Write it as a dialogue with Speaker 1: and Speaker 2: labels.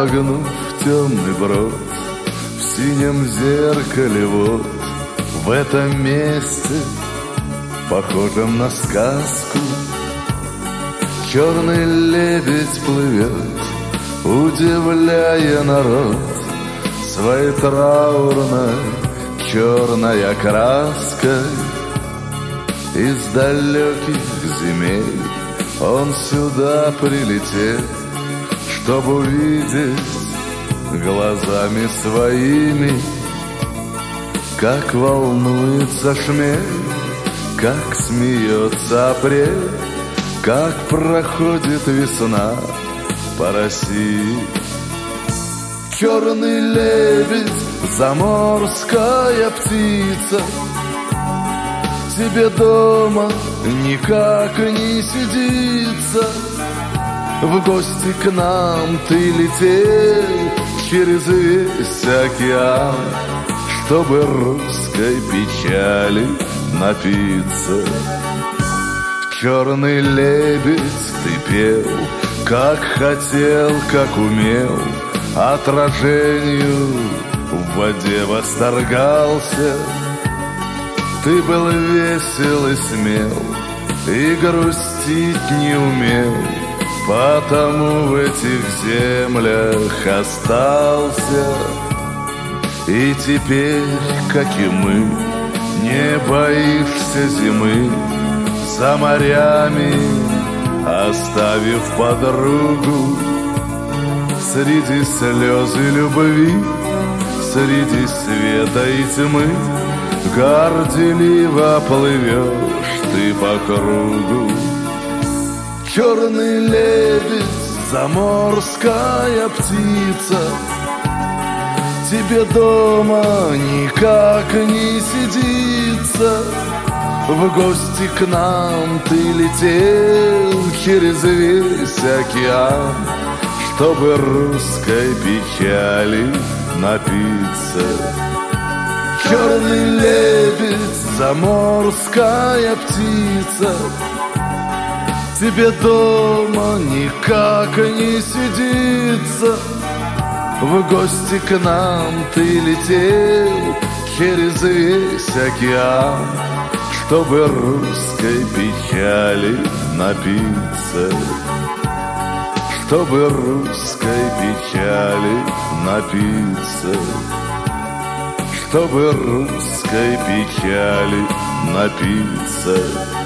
Speaker 1: Погнув темный брод в синем зеркале, вот в этом месте, похожем на сказку, черный лебедь плывет, удивляя народ своей траурной черной окраской. Из далеких земель он сюда прилетел, чтобы увидеть глазами своими, как волнуется шмель, как смеется апрель, как проходит весна по России. Черный лебедь, заморская птица, тебе дома никак не сидится. В гости к нам ты летел через весь океан, чтобы русской печали напиться. Черный лебедь, ты пел, как хотел, как умел, отражению в воде восторгался. Ты был весел и смел, и грустить не умел, потому в этих землях остался. И теперь, как и мы, не боишься зимы, за морями оставив подругу. Среди слез и любви, среди света и тьмы горделиво плывешь ты по кругу. Черный лебедь, заморская птица, тебе дома никак не сидится. В гости к нам ты летел через весь океан, чтобы русской печали напиться. Черный лебедь, заморская птица, тебе дома никак не сидится. В гости к нам ты летел через весь океан, чтобы русской печали напиться. Чтобы русской печали напиться. Чтобы русской печали напиться.